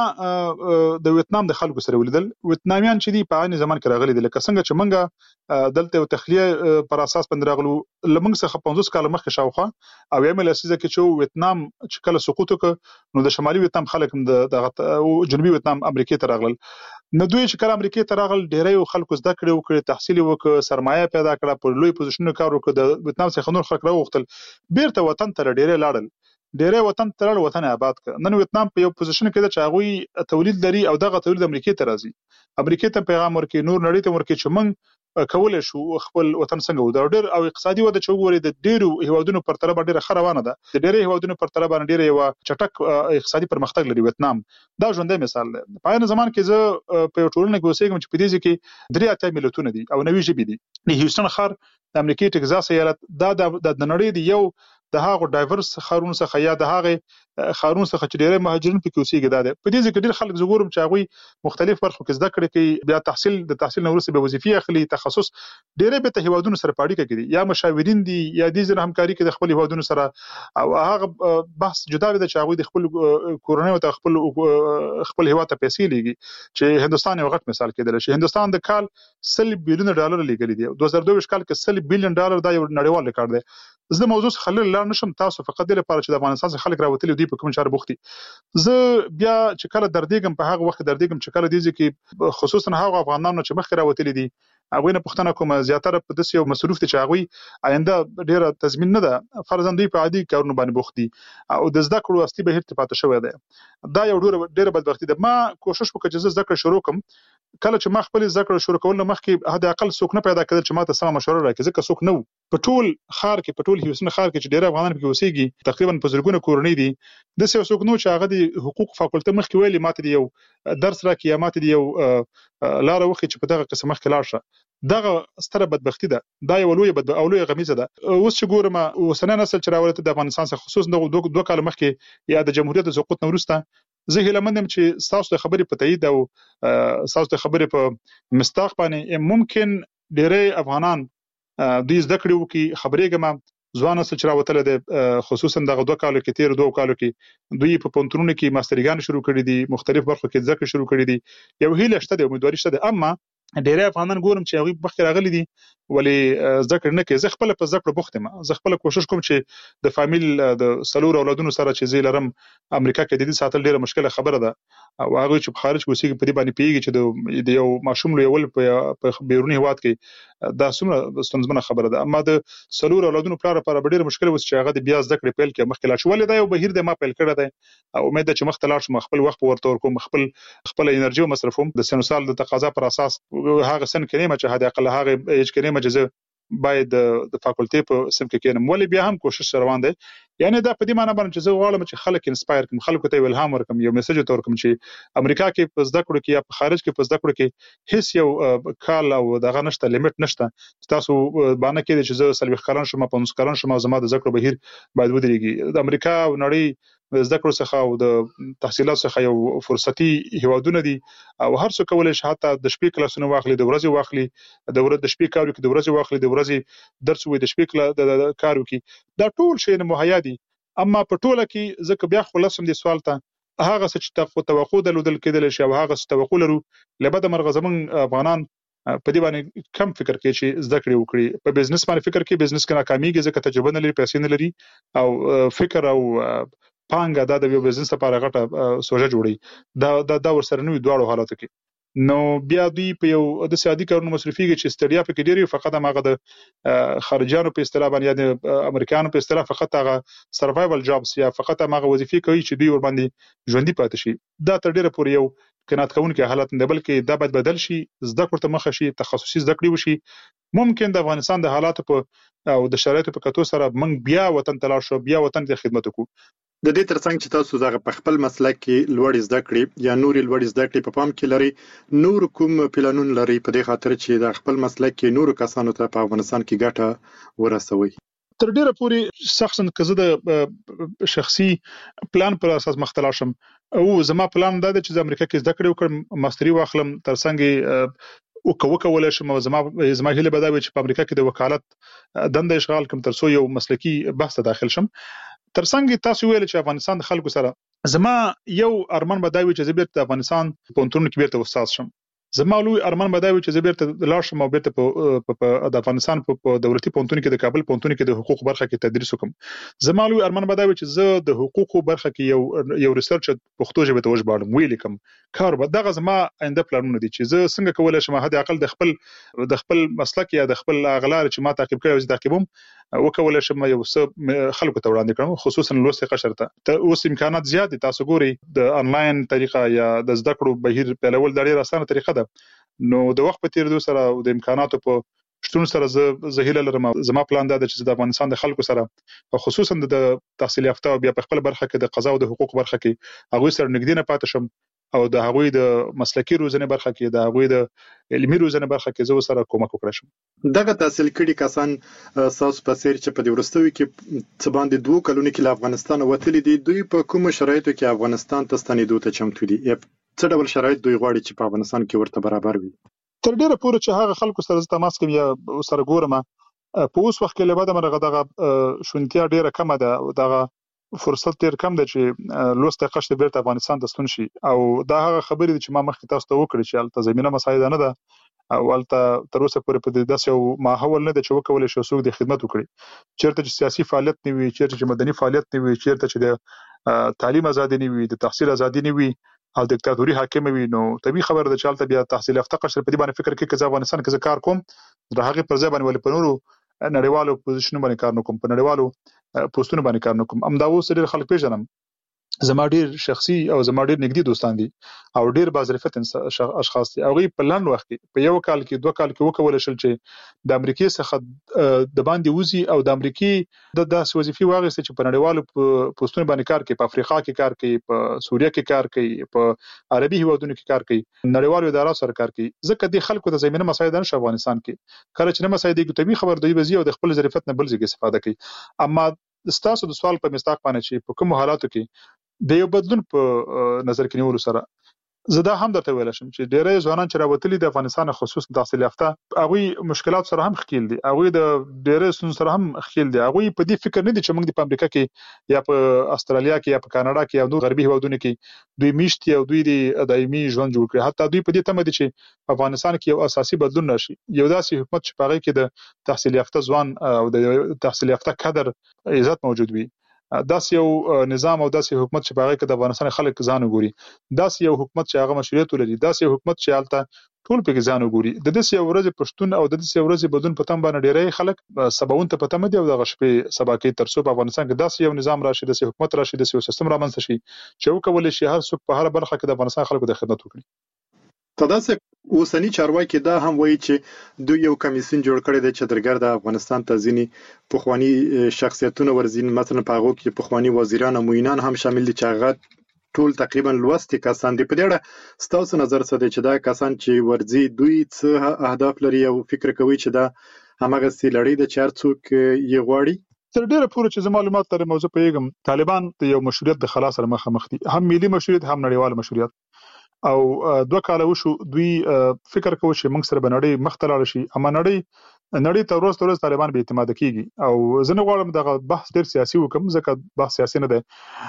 [SPEAKER 16] د ویتنام د خلکو سره ولیدل ویتنامیان چې دی په عین زمان کې راغلي دي لکه څنګه چې منګه دلته یو تخلیه پر اساس باندې راغلو لمنګ څخه پنځوس کال مخکې شاوخه او یم لسیزه کې چې ویتنام چې کله سقوط وکړ نو د شمالي ویتنام خلک د جنوبي ویتنام امریکا ته راغلل نو دوی چې کله امریکا ته راغل ډېری خلکو زده کړې وکړي تحصیل وکړي سرمایه پیدا کړه په لوی پوزیشنونو کار وکړي د ویتنام څخه نور خلک راوغتل بیرته وطن ته ډېری لاړل ډېری وطن ته لاړ وطن آباد کړ نن ویتنام په یو پوزیشن کې د چاغوي تولید لري او دغه تولید امریکا ته راځي امریکا ته پیغام ورکړي نور نړۍ ته ورکړي چې موږ کولای شو خپل وطن څنګه ودر ډېر او اقتصادي وده چې وګوري د ډېرو هیوادونو پر تر باندې ډېره روانه ده د ډېرو هیوادونو پر تر باندې ډېره یو چټک اقتصادي پرمختګ لري ویتنام دا ژوندۍ مثال دی په عین زمان کې زه په ټولنه کې اوسېږم چې په دې کې درې اتیا ملتونه دي او نوي ژبې دي د هیوستن ښار د امریکا ټکزاس ایالت دا د نړۍ دی یو د هغه ډایورس خارونو څخه یا د هغه خارونو څخه چې ډېر مهاجرین پکې اوسېږي دا ده په دې ځکه ډېر خلک زګورم چې هغه مختلف برخو کې زده کړې کوي بیا تحصیل د تحصیل نو وروسته به وظیفې اخلي تخصص ډېر به ته هیوادونو سره پاړی کوي یا مشاورین دي یا د ځین همکاري کوي د خپل هیوادونو سره او هغه بحث جدا وي چې هغه د خپل کورونی او خپل خپل هیواد ته پیسې لګي چې هندستان یو غټ مثال کېدل شي هندستان د کال سل بلیون ډالر لګلي دي دوه زره دوه ویشت کال کې سل بلیون ډالر دا یو نړیوال ریکارډ دی زه موضوع خلل لا نشم تاسو فقط د لپاره چې د افغانستان څخه خلک راوتلي دي په کوم چاره بوختي زه بیا چې کله دردېږم په هغه وخت دردېږم چې کله دي چې خصوصا هغه افغانانو چې مخ راوتلي دي هغه نه پښتنه کوم زیاتره په داسې یو مصروف دي چې هغه آینده ډیره تضمین نه ده فرضاً دوی په عادي کارونو باندې بوخت دي او د زده کړو اصلي بهیر ته پاتې شوی دی دا یو ډیره ډیره بدبختی ده ما کوشش وکړ چې زده کړه شروع کوم کله چې ما خپل زده کړه شروع کول نه مخکې حد اقل څوک نه پیدا کړل چې ما ته سم مشوره راکړي ځکه څوک نه په ټول خار کې په ټول هیوستن خار کې چې ډیره افغانان پکې اوسېږي تقریبا په زرګونه کورنۍ دي د څه څوک نو چې هغه د حقوق فاکولټه مخکې ویلي ماته یو درس راکړي یا ماته یو لار وخی چې په دغه قسم مخکې لاړ شه دغه ستره بدبختی ده دا یو لوی بد او لوی غمیزه ده اوس چې ګورم اوسنۍ نسل چې راولته د افغانستان څخه خصوصا د دوه دوه کال مخکې یا د جمهوریت د سقوط نه وروسته زه هیله مندم چې تاسو د خبرې په تایید او تاسو د خبرې په مستاق باندې ممکن ډېری افغانان دوی زده کړې وکړي خبرې ګم ځوان نسل چې راوتله د خصوصا دغه دوه کالو کې تیر دوه کالو کې دوی په پونترونو کې ماسترګان شروع کړي دي مختلف برخو کې ځکه شروع کړي دي یو هیله شته د امیدواري شته اما ډېری افغانان ګورم چې هغه مخکې راغلي دي ولې ذکر نه کوي زه خپل په ذکر بوخت یم زه خپل کوشش کوم چې د فامیل د سلور اولادونو سره چې زی لرم امریکا کې د دې ساتل ډیره مشکله خبره ده او هغه چې په خارج کې اوسېږي په دې باندې پیږي چې د یو ماشوم لویول په بیرونی هواد کې دا څومره ستونزمنه خبره ده اما د سلور اولادونو پلار لپاره ډیره مشکله وس چې هغه د بیا ذکر پیل کې مخکې لا شو ولې دا یو بهیر د ما پیل کړی دی او امید ده چې مخ ته لاړ شم خپل وخت ورته ورکوم خپل خپل انرژي مصرفوم د سنوسال د تقاضا پر اساس هغه سن کې نه چې هدا اقل هغه اج کې نه چې باید د فاکولټي په سم کې کېنم ولې بیا هم کوشش روان دي یعنی دا په دې معنی باندې چې زه غواړم چې خلک انسپایر کړم خلکو ته الهام ورکړم یو میسج ته ورکړم چې امریکا کې په زده کړو کې یا په خارج کې په زده کړو کې هیڅ یو کال او دغه نشته لیمټ نشته تاسو باندې کې چې زه سلوي کاران شم په نس کاران شم زما د زده کړو بهیر باید ودرېږي د امریکا او نړۍ د زده کړو څخه او د تحصیلات څخه یو فرصتي هیوادونه دي او هر څه کولای شي حتی د شپې کلاسونه واخلي د ورځې واخلي د ورځې د شپې کار وکړي د ورځې واخلي د ورځې درس وي د شپې کلا د کار وکړي دا ټول شی نه مهیا دي اما په ټوله کې ځکه بیا خلاصم دي سوال ته هغه څه چې توقع درلودل کېدل شي او هغه څه توقع لرو لبد مرغه زمون افغانان په دې باندې کم فکر کوي چې زده کړې وکړي په بزنس باندې فکر کوي بزنس کې ناکاميږي ځکه تجربه نه لري پیسې نه لري او فکر او پانګه دا د یو بزنس لپاره غټه سوژه جوړي دا دا د ورسره نوې دواړو حالاتو کې نو بیا دوی په یو د سیادي کارونو مصرفيږي چې ستړیا پکې ډیری فقط هغه د خارجانو په اصطلاح باندې یا د امریکایانو په اصطلاح فقط هغه سروایوال جابس یا فقط هغه وظیفې کوي چې دوی ور باندې ژوندۍ پاتې شي دا تر ډیره پورې یو کنات کوونکې حالت نه بلکې دا باید بدل شي زده کړو ته مخه شي تخصصي زده کړې وشي ممکن د افغانستان د حالاتو په او د شرایطو په کتو سره موږ بیا وطن ته لاړ شو بیا وطن ته خدمت وکړو
[SPEAKER 15] د دې ترڅنګ چې تاسو دغه په خپل مسلک کې لوړ زده کړې یا نوري لوړ زده کړې په پام کې لري نور کوم پلانون لري په دې خاطر چې د خپل مسلک کې نور کسانو ته په افغانستان کې ګټه ورسوي
[SPEAKER 16] تر ډیره پورې شخصا کزه د شخصي پلان پر اساس مختلا شم او زما پلان دا دی چې د امریکا کې زده کړې وکړم ماستری واخلم ترڅنګ او کو کولای شم زما زما هیله بداوي چې په امریکا کې د وکالت دنده اشغال کوم ترڅو یو مسلکی بحث داخل شم ترڅنګ تاسو ویل چې افغانستان د خلکو سره زما یو ارمان بداوي چې زه بیرته افغانستان په انټرنیټ کې بیرته استاد شم زما لوی ارمان بداوي چې زه بیرته لاړ شم او بیرته په د افغانستان په دولتي پونتون کې د کابل پونتون کې د حقوق برخه کې تدریس وکم زما لوی ارمان بداوي چې زه د حقوقو برخه کې یو یو ریسرچ پښتو ژبه ته وژباړم ویل کوم کار به دغه زما آینده پلانونه دي چې زه څنګه کولای شم هدا عقل د خپل د خپل مسلک یا د خپل اغلار چې ما تعقیب کړی او تعقیبوم وکولای شم یو څه خلکو ته وړاندې کړم خصوصا لوست قشر ته اوس امکانات زیات دي تاسو ګوري د انلاین طریقه یا د زده کړو بهیر په لول د ډیره اسانه طریقه ده نو د وخت په تیریدو سره او د امکاناتو په شتون سره زه زهیله لرم زما پلان دا چې د افغانستان د خلکو سره خصوصا د تحصیل یافته او بیا په خپل برخه کې د قضا او د حقوق برخه کې هغه سره نږدې نه پاتې شم او د هغوی د مسلکی روزنه برخه کې د هغوی د علمي روزنه برخه کې زه سره کومک وکړم شم
[SPEAKER 15] دغه تحصیل کړي کسان ساس په سیر چې په ورستوي کې څه باندې دوه کلونه کې له افغانستان وتلي دي دوی په کوم شرایطو کې افغانستان ته ستنېدو ته چمتو دي څه ډول شرایط دوی غواړي چې په افغانستان کې ورته برابر وي
[SPEAKER 16] تر ډیره پورې چې هغه خلکو سره تماس کوم یا سره ګورم په اوس وخت کې لباده مرغه دغه شونتیا ډیره کمه ده او دغه فرصت ډیر کم ده چې لوسته قشته بیرته افغانستان ته ستون شي او دا هغه خبرې چې ما مخکې تاسو ته وکړې چې البته زمينه مساعده نه ده او البته تر اوسه پورې په دې داسې یو ماحول نه ده چې وکولای شي څوک د خدمت وکړي چیرته چې سیاسي فعالیت نه وي چیرته چې مدني فعالیت نه وي چیرته چې د تعلیم ازادي نه وي د تحصیل ازادي نه وي او دیکتاتوري حاکم وي نو طبي خبر د چالت بیا تحصیل یافته قشر په دې باندې فکر کوي چې افغانستان کې کار کوم د هغه پر ځای باندې ول په نورو نړیوالو پوزیشنونو باندې کار نکوم په نړیوالو پوسټونو باندې کار نکوم ام دا اوس ډېر خلک پیژنم زما ډیر شخصي او زما ډیر نږدې دوستان دي او ډیر باظرفت اشخاص دي او غي په لاند وخت کې په یو کال کې دوه کال کې وکول شل چې د امریکای څخه د باندې وزي او د امریکای د داسې وظیفي واغسته چې په نړیوالو پوسټونو باندې کار کوي په افریقا کې کار کوي په سوریه کې کار کوي په عربي هیوادونو کې کار کوي نړیوالو ادارو سره کار کوي ځکه د خلکو د زمينه مسایل نشه افغانستان کې کله چې نه مسایل دي طبي خبر دی وزي او د خپل ظرفیت نه بل ځای استفاده کوي اما ستاسو د سوال په مستاق باندې چې په کوم حالاتو کې د یو بدلون په نظر کې نیول سره زدا هم درته ویل شم چې ډېرې ځوانان چې راوتلي د افغانستان خصوص تحصیل یافته هغه مشکلات سره هم خېل دي هغه د ډېرې سن سره هم خېل دي هغه په دې فکر نه دي چې موږ د امریکا کې یا په استرالیا کې یا په کاناډا کې یا د غربي هیوادونو کې دوی میشتي او دوی د دایمي ژوند جوړ کړي حتی دوی په دې تمه دي چې افغانستان کې یو اساسي بدلون راشي یو داسې حکومت چې په هغه کې د تحصیل یافته ځوان او د تحصیل یافته کادر عزت موجود وي داس یو نظام او داس یو حکومت چې باغې کې د افغانستان خلک ځان وګوري داس یو حکومت چې هغه مشروعیت لري داس یو حکومت چې حالت ټول په ځان وګوري د دې یو ورځ پښتون او د دې یو ورځ بدون پتم باندې ډېرې خلک سباون ته پتم دي او د غشپې سبا کې ترڅو په افغانستان کې داس یو نظام راشي د حکومت راشي د سیستم رامنځته شي چې وکول شي هر څوک په هر برخه کې د افغانستان خلکو د خدمت وکړي
[SPEAKER 15] تداسه اوسنی چارواکي دا هم وایي چې دوی یو کمیسیون جوړ کړی دی چې درګر د افغانستان ته ځینی پخوانی شخصیتونه ورزین مثلا په هغه کې پخوانی وزیران او معینان هم شامل دي چې هغه ټول تقریبا لوستي کسان دي په دې اړه ستاسو نظر څه دی چې دا کسان چې ورزي دوی څه اهداف لري او فکر کوي چې دا همغه سي لړۍ د چار څوک یې غواړي
[SPEAKER 16] تر ډیره پورې چې زما معلومات تر موضوع پیغام طالبان د یو مشروعیت د خلاص سره مخامخ دي هم ملي مشروعیت هم نړیوال مشروعیت او دوه کال وشو دوی فکر کوي چې موږ سره بنړی مختلال شي اما نړۍ نړۍ ته ورځ ورځ طالبان به اعتماد کیږي او زه نه غواړم دغه بحث ډیر سیاسي وکم ځکه بحث سیاسي نه دی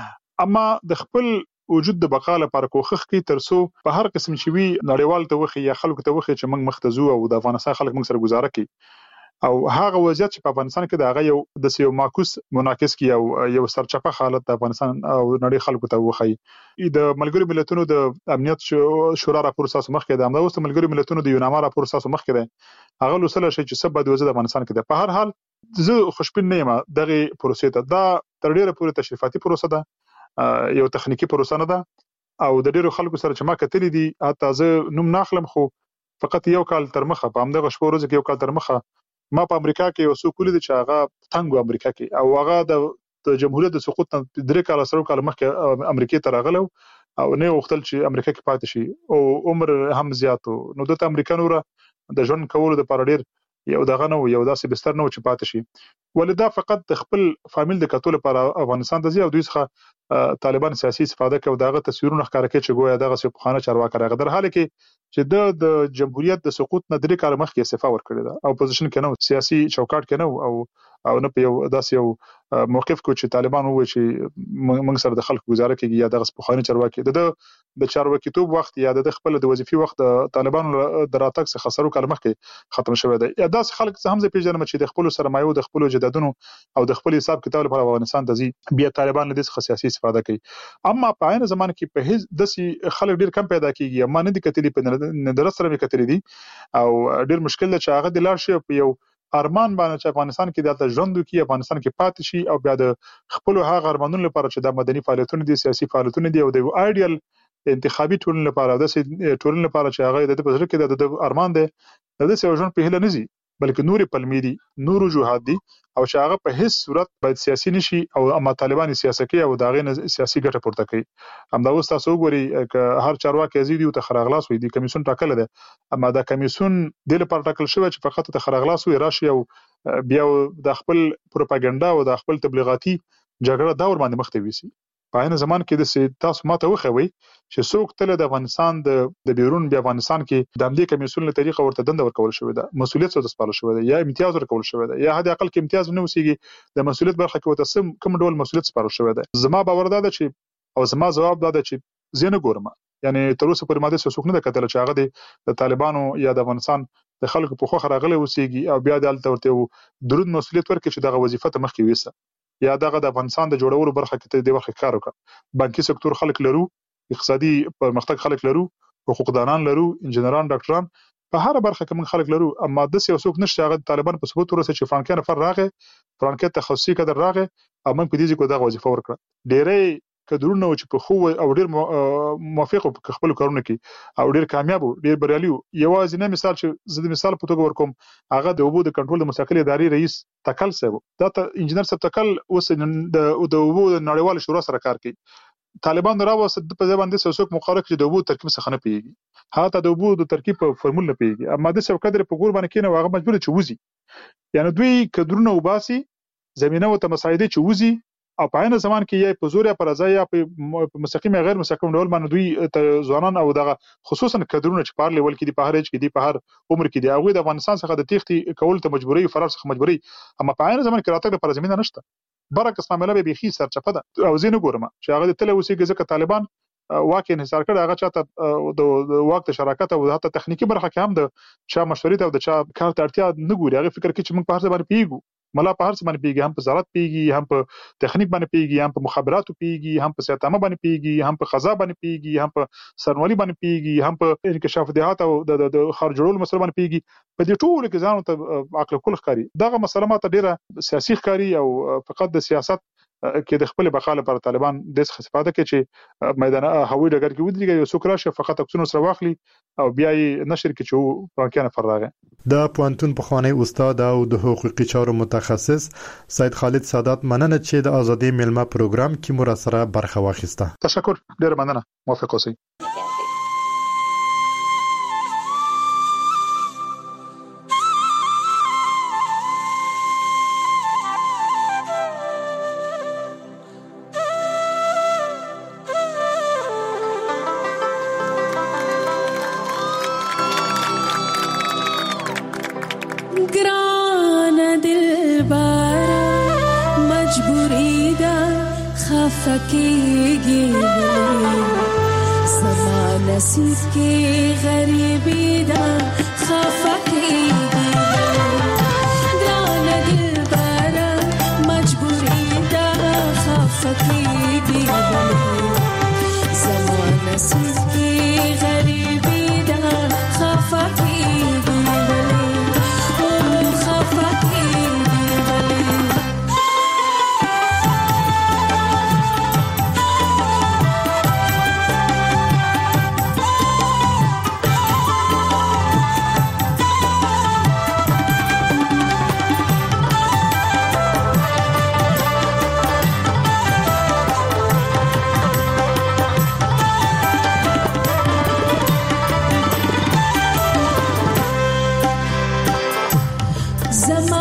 [SPEAKER 16] اما د خپل وجود د بقا لپاره کوښښ کوي ترڅو په هر قسم چې وی نړیوال ته وخی یا خلکو ته وخی چې موږ مختزو او د افغانستان خلک موږ سره گزاره کوي او هغه وضعیت چې په افغانستان کې د هغه یو د سیو معکوس مناقض کی او یو سرچپه حالت د افغانستان او نړۍ خلکو ته وخی د ملګرو ملتونو د امنیت شورا راپور ساسو مخ کې د امنیت د ملګرو ملتونو د یوناما راپور ساسو مخ کې ده هغه لوسله شي چې سبا د وضعیت افغانستان کې ده په هر حال زه خوشبین نه یم دغه پروسې ته دا تر ډیره پورې تشریفاتي پروسه ده یو تخنیکی پروسه نه ده او د ډیرو خلکو سره چې ما کتلې دي اته زه نوم ناخلم خو فقط یو کال تر مخه په همدغه شپه ورځ کې یو کال تر مخه ما په امریکا کې یو څو کولې چې هغه تنګو امریکا کې او هغه د جمهوریت د سقوط نه درې کال سره کال مخکې امریکا ته راغلو او نه وختل چې امریکا کې پاتې شي او عمر هم زیاتو نو د امریکانو را د ژوند کولو د پاره ډیر یو دغه نو یو داسې بستر نو چې پاتې شي ولدا فقط د خپل فامیل د کتول لپاره افغانستان ته ځي او دوی څخه طالبان سیاسي استفاده کوي دغه تصویرونه ښکاره کوي چې ګویا دغه سپخانه چارواکي راغ در حال کې چې د د جمهوریت د سقوط نه درې کال مخکې استعفا ورکړی دا او اپوزیشن کې نو سیاسي چوکاټ کې نو او او نه په یو داسې یو موقف کو چې طالبان وایي چې موږ سره د خلکو گزاره کوي یا دغه سپخانه چارواکي د د چارواکي توپ وخت یا د خپل د وظیفي وخت طالبان دراتک څخه خسرو کال مخکې ختم شوی دی یا داسې خلک څه هم زه پیژنم چې د خپل سرمایو د خپل جدادونو او د خپل حساب کتاب لپاره افغانستان ته ځي بیا طالبان له دې څخه سیاسي استفاده کوي اما په عین زمانه کې په هیڅ داسې خلک ډیر کم پیدا کیږي اما نه دي کتلې په ندرت سره کتلې دي او ډیر مشکل ده چې هغه د لار شي په یو ارمان باندې چې افغانستان کې دلته ژوند وکړي افغانستان کې پاتې شي او بیا د خپل هغه ارمانونو لپاره چې د مدني فعالیتونو دي سیاسي فعالیتونو دي او د ایډیال انتخابي ټولنې لپاره د ټولنې لپاره چې هغه د پزړه کې د ارمان دی د دې ژوند په هله نزي بلکې نوري پلمې دي نورو جهاد دي او چې هغه په هیڅ صورت باید سیاسي نشي او اما طالبان سیاست کوي او دا غي سیاسي ګټه پورته کوي هم دا اوس تاسو وګورئ ک هر چارواکي ازيدي او تخرغلاس وي دي کمیسون ټاکل ده اما دا کمیسون د لپاره ټاکل شوی چې فقط تخرغلاس وي راشي او بیا د خپل پروپاګاندا او د خپل تبلیغاتي جګړه دور باندې مخ ته ویسي په عین زمان کې د تاسو ماته وخوي چې څوک تل د افغانستان د د بیرون بیا افغانستان کې د امنیتي کمیسیون له طریقه ورته دنده ورکول شوې ده مسولیت څه د سپارل شوې ده یا امتیاز ورکول شوې ده یا حد اقل کې امتیاز نه وسیږي د مسولیت برخه کې وته سم کوم ډول مسولیت سپارل شوې ده زما باور ده چې او زما جواب ده چې زه نه ګورم یعنی تر اوسه پورې ماده څه څوک نه کتل چې هغه د طالبانو یا د افغانستان د خلکو په خوخه راغلي وسیږي او بیا د الته ورته درود مسولیت ورکړي چې دغه وظیفه ته مخکې وېسه یا دغه د افغانستان د جوړولو برخه کې د برخه کار وکړه بانکي سکتور خلک لرو اقتصادي پرمختګ خلک لرو، حقوقدانان لرو، انجنیران، ډاکټران، په هر برخه کې موږ خلک لرو. اما د سیاسي څوک نشته هغه طالبان په ثبوت ورسې چې فلانکي نفر راغی، فلانکي تخصصي کډر راغی او موږ په دې ځکه دغه وظیفه ورکړه. ډېرې کډرونه چې په خو او ډېر موافق په خپل کارونه کې او ډېر کامیاب او ډېر بریالي. یوازې نه مثال چې زه د مثال په توګه ورکوم، هغه د اوبو د کنټرول د مستقلې ادارې رئیس تکل صاحب، دا انجنیر صاحب تکل اوس د اوبو د نړیوال شورا سره کار کوي. طالبان راوست په ځای باندې څوک مقرر کړي د اوبو ترکیب څخه نه پیږي، هغه د اوبو د ترکیب په فرمول نه پیږي. اما د څو کډر په ګور باندې کینه هغه مجبور چې وځي، یعنی دوی کډرونه وباسي، زمينه او تمسایده چې وځي او په عین زمان کې یا په زور یا په رضا یا په مستقیم یا غیر مستقیم ډول باندې دوی ځوانان او دغه خصوصا کډرونه چې په لیول کې دي، په هر ایج کې دي، په هر عمر کې دي، هغه د افغانستان څخه د تختی کول ته مجبوري، فرار څخه مجبوري. اما په عین زمان کې راتګ لپاره زمينه نشته. برعکس معاملې به بيخي سرچپه ده او زه نه ګورم چې هغه د تل اوسېږي ځکه طالبان واقع انحصار کړي، هغه چاته د واقع شراکت او حتی تخنیکی برخه کې هم د چا مشورې او د چا کار ته اړتیا نه ګوري. هغه فکر کوي چې موږ په هر ځای باندې پیګو، ملا په هر څه باندې پیږي، هم په زراعت پیږي، هم په تخنیک باندې پیږي، هم په مخابراتو پیږي، هم په سیاستامه باندې پیږي، هم په خزا باندې پیږي، هم په سرنوالي باندې پیږي، هم په انکشاف دهات او د خارج جوړول مسله باندې پیږي. په دې ټولو کې ځان ته عقل کول ښکاري. دغه مسله ماته ډیره سیاسي ښکاري او فقط د سیاست کې د خپل بقا لپاره طالبان د څه استفاده کوي چې میدان هوایي ډګر کې ودرېږي، یو څوک راشي فقط عکسونه سره واخلي او بیا یې نشر کوي چې پرانکیانه فراغه.
[SPEAKER 15] د پوهنتون پخوانی استاد او د حقوقي چارو متخصص سید خالد سادات مننه چې د ازادي ملما پروګرام کې مو سره برخه واخیسته.
[SPEAKER 16] تشکر، ډیر مننه، موافق اوسئ.
[SPEAKER 17] फकीगी समा नसीब की गरीबी दा खफकीगी ग्रान दिल बारा मजबूरी दा खफकीगी समा नसीब की गरीबी दा खफकीगी Zama